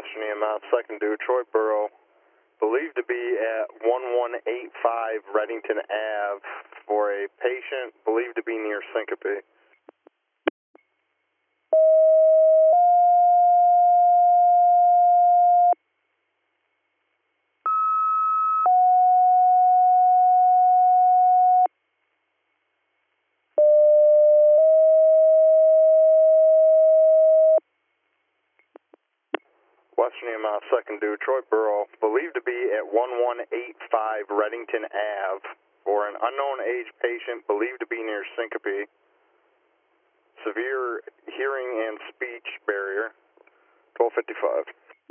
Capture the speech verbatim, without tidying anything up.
Western E M S, second due, Detroit Borough, believed to be at one one eight five Reddington Ave for a patient believed to be near syncope. Western E M S, second due, Detroit Borough, believed to be at one one eight five Reddington Ave for an unknown age patient believed to be near syncope, severe hearing and speech barrier, twelve fifty-five.